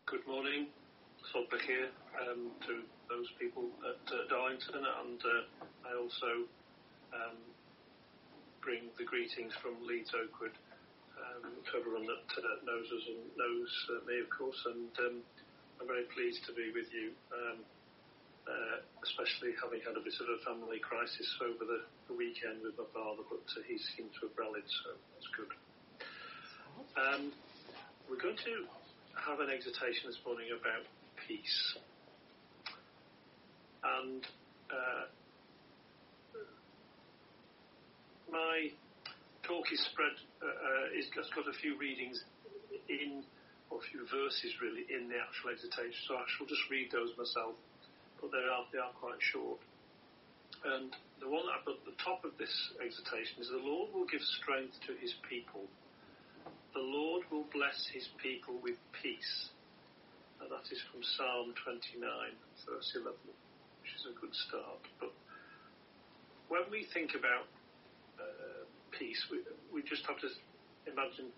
Good morning, Sodbach here to those people at Darlington, and I also bring the greetings from Leeds Oakwood to everyone that knows us and knows me, of course, and I'm very pleased to be with you, especially having had a bit of a family crisis over the weekend with my father, but he seemed to have rallied, so that's good. We're going to have an exhortation this morning about peace. And my talk is spread, has got a few readings or a few verses really in the actual exhortation, so I shall just read those myself, but they are quite short. And the one that I've got at the top of this exhortation is: the Lord will give strength to his people. The Lord will bless his people with peace. And that is from Psalm 29, verse 11, which is a good start. But when we think about peace, we just have to imagine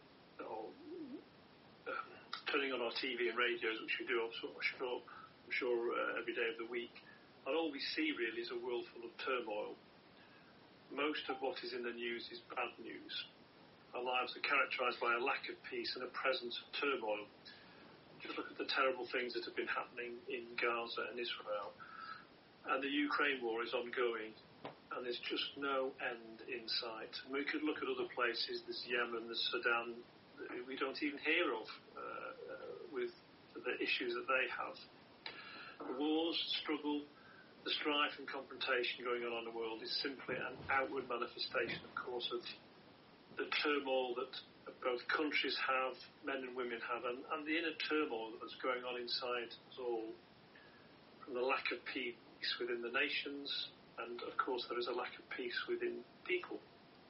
turning on our TV and radios, which we do, I'm sure every day of the week. And all we see really is a world full of turmoil. Most of what is in the news is bad news. Our lives are characterised by a lack of peace and a presence of turmoil. Just look at the terrible things that have been happening in Gaza and Israel. And the Ukraine war is ongoing, and there's just no end in sight. And we could look at other places, there's Yemen, there's Sudan, we don't even hear of with the issues that they have. The wars, struggle, the strife and confrontation going on in the world is simply an outward manifestation, of course, of the turmoil that both countries have, men and women have, and the inner turmoil that's going on inside us all, from the lack of peace within the nations, and of course there is a lack of peace within people.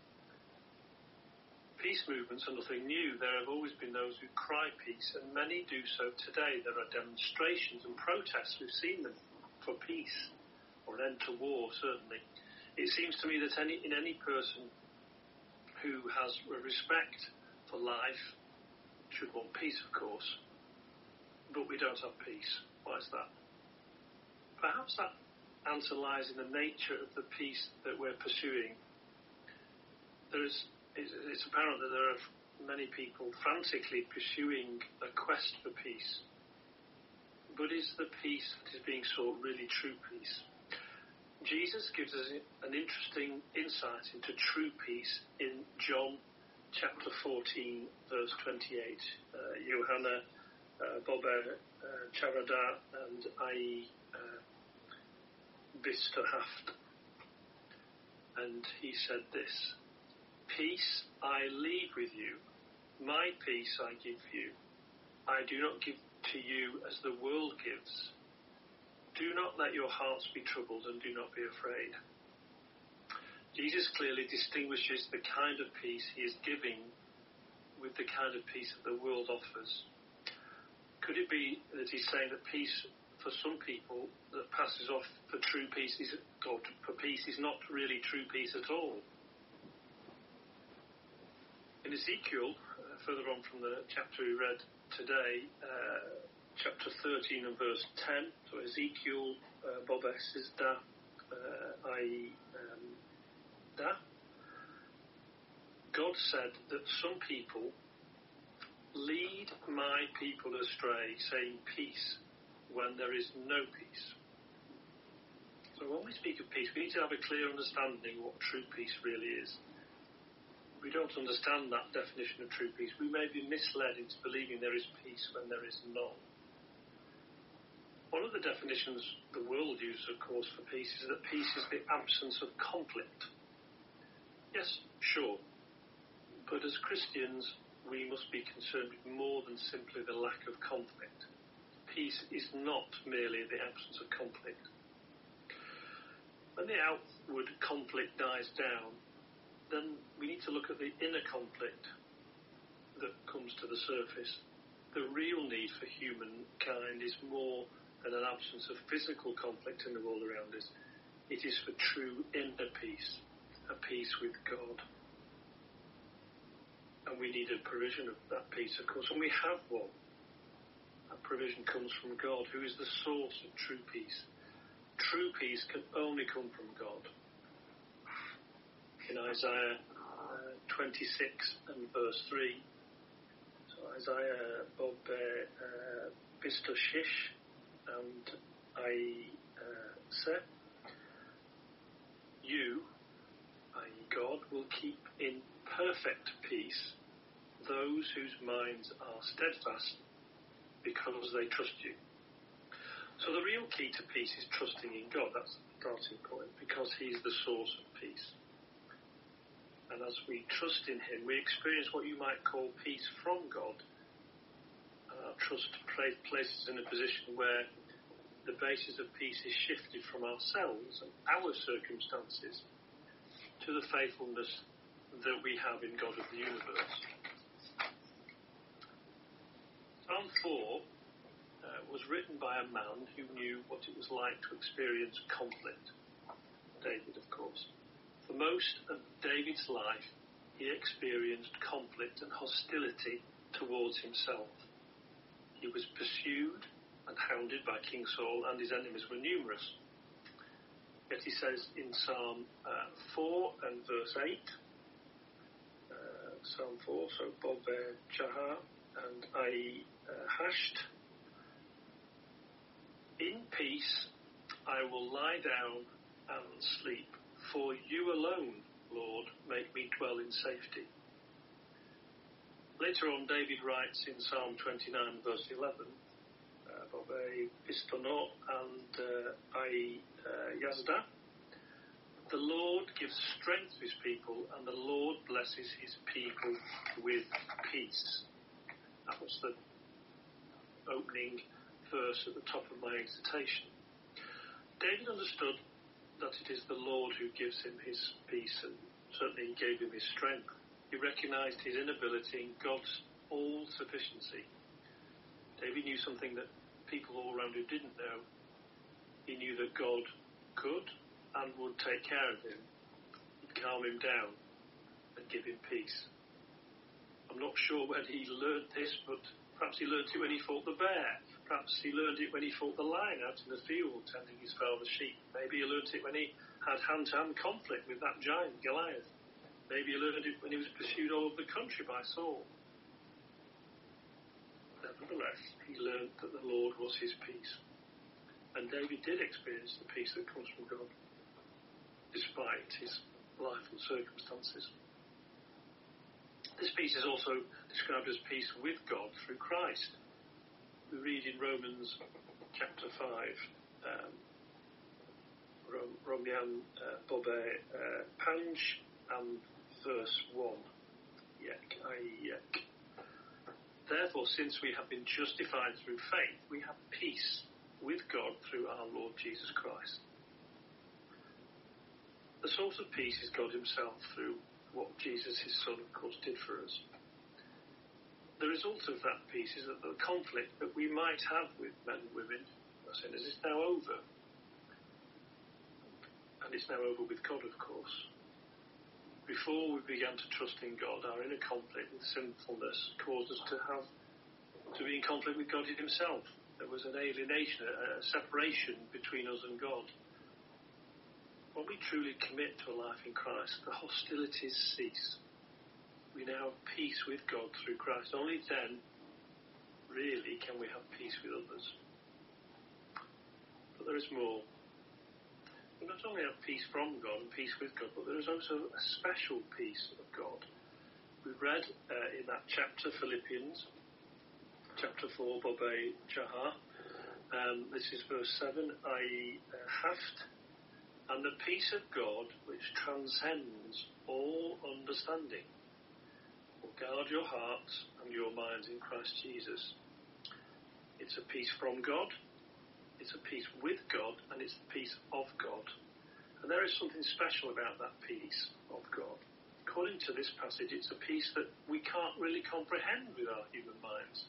Peace movements are nothing new. There have always been those who cry peace, and many do so today. There are demonstrations and protests, we've seen them, for peace, or an end to war, certainly. It seems to me that in any person who has respect for life should want peace, of course, but we don't have peace. Why is that? Perhaps that answer lies in the nature of the peace that we're pursuing. It's apparent that there are many people frantically pursuing a quest for peace, but is the peace that is being sought really true peace? Jesus gives us an interesting insight into true peace in John chapter 14, verse 28. Johanna Bobbe Charada and I Bista Haft. And he said this: "Peace I leave with you, my peace I give you. I do not give to you as the world gives. Do not let your hearts be troubled, and do not be afraid." Jesus clearly distinguishes the kind of peace he is giving with the kind of peace that the world offers. Could it be that he's saying that peace for some people that passes off for true peace for peace is not really true peace at all? In Ezekiel, further on from the chapter we read today, chapter 13 and verse 10, so Ezekiel Bobes is da, da. God said that some people lead my people astray, saying peace when there is no peace. So when we speak of peace, we need to have a clear understanding of what true peace really is. If we don't understand that definition of true peace, we may be misled into believing there is peace when there is none. One of the definitions the world uses, of course, for peace is that peace is the absence of conflict. Yes, sure. But as Christians, we must be concerned with more than simply the lack of conflict. Peace is not merely the absence of conflict. When the outward conflict dies down, then we need to look at the inner conflict that comes to the surface. The real need for humankind is more than an absence of physical conflict in the world around us. It is for true inner peace, a peace with God. And we need a provision of that peace, of course, and we have one. That provision comes from God, who is the source of true peace. True peace can only come from God. In Isaiah 26 and verse 3, so Isaiah bob Bistoshish and I you, i.e. God, will keep in perfect peace those whose minds are steadfast because they trust you. So the real key to peace is trusting in God. That's the starting point, because he's the source of peace. And as we trust in him, we experience what you might call peace from God. And our trust places in a position where the basis of peace is shifted from ourselves and our circumstances to the faithfulness that we have in God of the universe. Psalm 4 was written by a man who knew what it was like to experience conflict. David, of course. For most of David's life, he experienced conflict and hostility towards himself. He was pursued and hounded by King Saul, and his enemies were numerous. Yet he says in Psalm 4 and verse 8, Psalm 4, so Bob Chahar and I hashed, in peace I will lie down and sleep, for you alone, Lord, make me dwell in safety. Later on, David writes in Psalm 29, verse 11, Bob Pistono and I Yazda, the Lord gives strength to his people, and the Lord blesses his people with peace. That was the opening verse at the top of my exhortation. David understood that it is the Lord who gives him his peace, and certainly he gave him his strength. He recognised his inability in God's all-sufficiency. David knew something that people all around him didn't know. He knew that God could and would take care of him. He'd calm him down and give him peace. I'm not sure when he learned this, but perhaps he learned it when he fought the bear. Perhaps he learned it when he fought the lion out in the field tending his father's sheep. Maybe he learned it when he had hand-to-hand conflict with that giant, Goliath. Maybe he learned it when he was pursued all over the country by Saul. Nevertheless, he learned that the Lord was his peace. And David did experience the peace that comes from God, despite his life and circumstances. This peace is also described as peace with God through Christ. We read in Romans chapter 5, Romian Bobe Panj and verse 1. Therefore, since we have been justified through faith, we have peace with God through our Lord Jesus Christ. The source of peace is God himself through what Jesus, his Son, of course, did for us. The result of that peace is that the conflict that we might have with men and women, our sinners, is now over. And it's now over with God, of course. Before we began to trust in God, our inner conflict with sinfulness caused us to be in conflict with God himself. There was an alienation, a separation between us and God. When we truly commit to a life in Christ, the hostilities cease. We now have peace with God through Christ. Only then, really, can we have peace with others. But there is more. We not only have peace from God and peace with God, but there is also a special peace of God. We read in that chapter, Philippians, chapter 4, Bobe Chahar. This is verse 7. I haft, and the peace of God, which transcends all understanding, will guard your hearts and your minds in Christ Jesus. It's a peace from God, it's a peace with God, and it's the peace of God. And there is something special about that peace of God. According to this passage, it's a peace that we can't really comprehend with our human minds.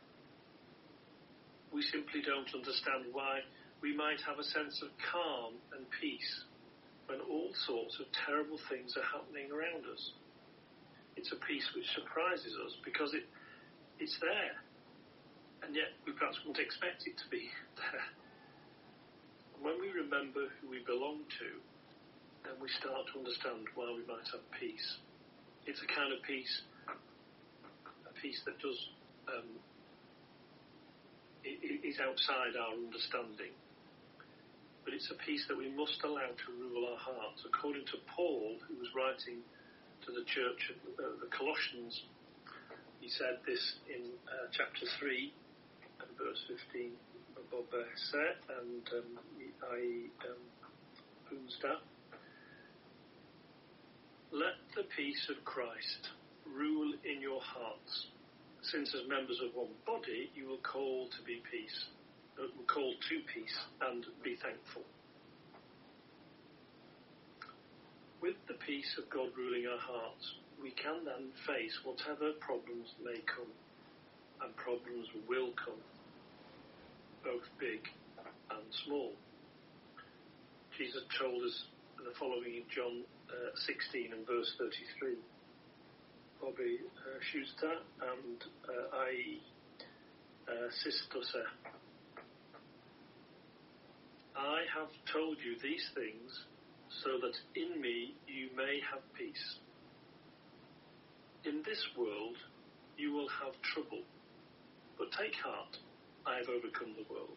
We simply don't understand why we might have a sense of calm and peace when all sorts of terrible things are happening around us. It's a peace which surprises us because it's there. And yet we perhaps wouldn't expect it to be there. And when we remember who we belong to, then we start to understand why we might have peace. It's a kind of peace, a peace that does is outside our understanding. But it's a peace that we must allow to rule our hearts. According to Paul, who was writing to the church of the Colossians, he said this in chapter 3 and verse 15 above Beset and Boomstaff. Let the peace of Christ rule in your hearts, since as members of one body you will call to peace and be thankful. With the peace of God ruling our hearts, we can then face whatever problems may come, and problems will come, both big and small. Jesus told us the following in John 16 and verse 33. Bobby Schuster and Sistose. I have told you these things so that in me you may have peace. In this world you will have trouble, but take heart, I have overcome the world.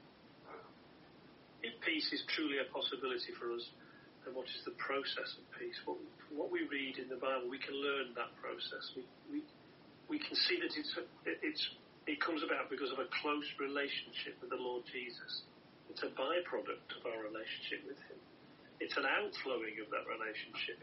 If peace is truly a possibility for us, then what is the process of peace? From what we read in the Bible, we can learn that process. We can see that it comes about because of a close relationship with the Lord Jesus. It's a byproduct of our relationship with him. It's an outflowing of that relationship.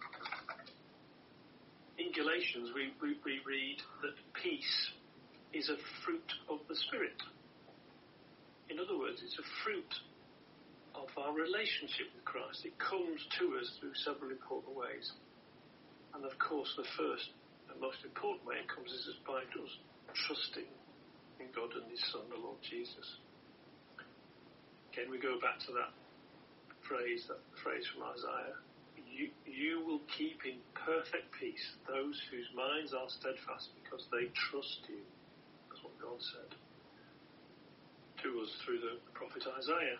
In Galatians, we read that peace is a fruit of the Spirit. In other words, it's a fruit of our relationship with Christ. It comes to us through several important ways. And of course, the first and most important way it comes is by us trusting in God and his Son, the Lord Jesus. Again, we go back to that phrase from Isaiah. You will keep in perfect peace those whose minds are steadfast because they trust you. That's what God said to us through the prophet Isaiah.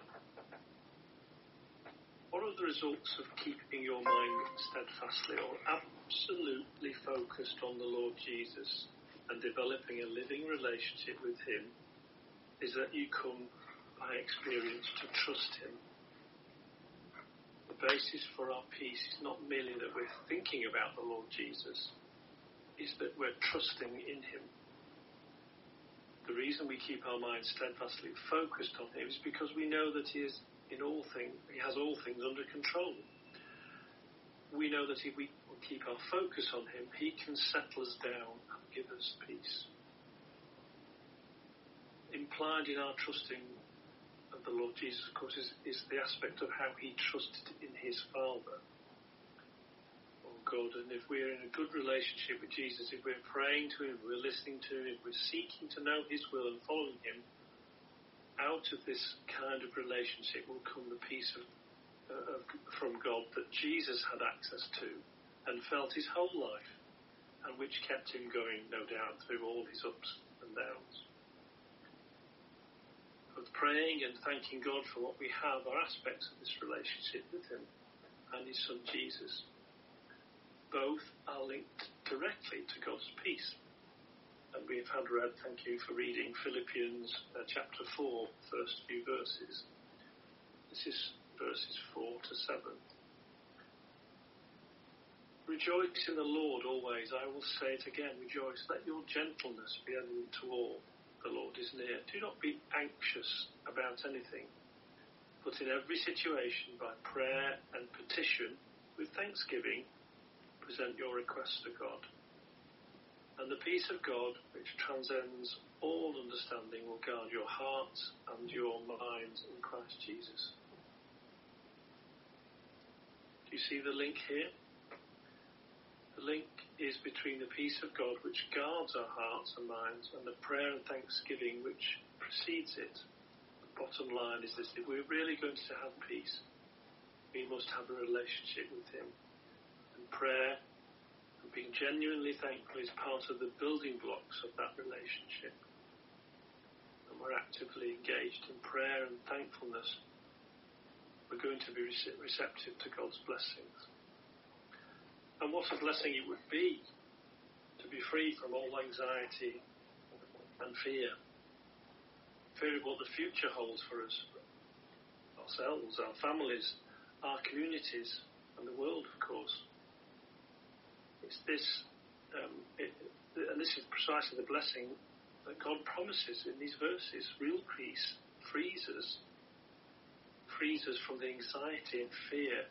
What are the results of keeping your mind steadfastly or absolutely focused on the Lord Jesus and developing a living relationship with him is that you come by experience to trust him. The basis for our peace is not merely that we're thinking about the Lord Jesus, is that we're trusting in him. The reason we keep our minds steadfastly focused on him is because we know that he is in all things, he has all things under control. We know that if we keep our focus on him, he can settle us down and give us peace. Implied in our trusting of the Lord Jesus, of course, is the aspect of how he trusted in his Father. Oh God, and if we're in a good relationship with Jesus, if we're praying to him, we're listening to him, we're seeking to know his will and following him, out of this kind of relationship will come the peace from God that Jesus had access to and felt his whole life, and which kept him going, no doubt, through all his ups and downs. But praying and thanking God for what we have are aspects of this relationship with him and his Son Jesus. Both are linked directly to God's peace. And we have had read, thank you for reading Philippians chapter 4, first few verses. This is verses 4 to 7. Rejoice in the Lord always. I will say it again, rejoice. Let your gentleness be evident to all. The Lord is near. Do not be anxious about anything, but in every situation, by prayer and petition, with thanksgiving, present your requests to God. And the peace of God, which transcends all understanding, will guard your hearts and your minds in Christ Jesus. Do you see the link here? The link is between the peace of God, which guards our hearts and minds, and the prayer and thanksgiving which precedes it. The bottom line is this: if we're really going to have peace, we must have a relationship with him. And prayer and being genuinely thankful is part of the building blocks of that relationship. And actively engaged in prayer and thankfulness, we're going to be receptive to God's blessings. And what a blessing it would be to be free from all anxiety and fear. Fear of what the future holds for us, ourselves, our families, our communities, and the world, of course. It's this, and this is precisely the blessing that God promises in these verses. Real peace frees us from the anxiety and fear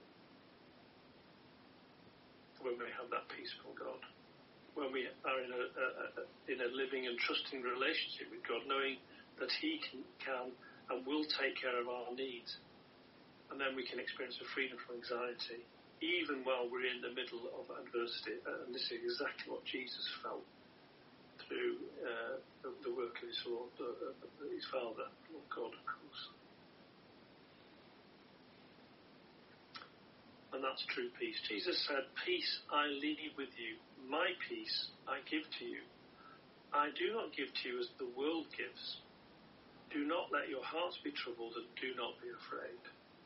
when we have that peace from God. When we are in a living and trusting relationship with God, knowing that He can and will take care of our needs. And then we can experience a freedom from anxiety, even while we're in the middle of adversity. And this is exactly what Jesus felt through the work of his Lord, his Father, Lord God, of course. And that's true peace. Jesus said, "Peace I leave with you, my peace I give to you. I do not give to you as the world gives. Do not let your hearts be troubled and do not be afraid."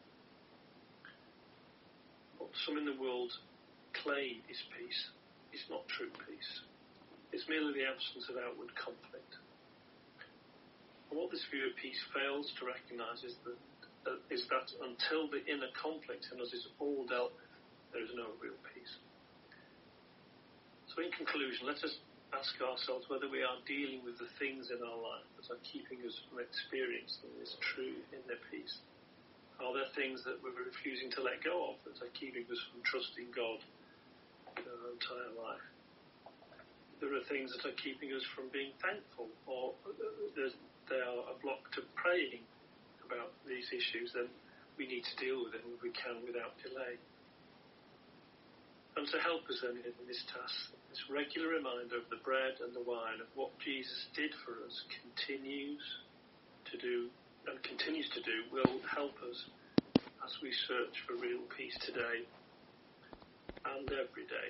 What some in the world claim is peace is not true peace. It's merely the absence of outward conflict. And what this view of peace fails to recognise is that until the inner conflict in us is all dealt with, there is no real peace. So in conclusion, let us ask ourselves whether we are dealing with the things in our life that are keeping us from experiencing this true inner peace. Are there things that we're refusing to let go of that are keeping us from trusting God in our entire life? There are things that are keeping us from being thankful, or they are a block to praying about these issues. Then we need to deal with it if we can without delay. And to help us then in this task, this regular reminder of the bread and the wine, of what Jesus did for us, continues to do, will help us as we search for real peace today and every day.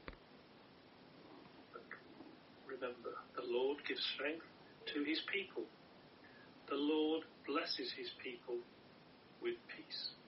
Remember, the Lord gives strength to his people. The Lord blesses his people with peace.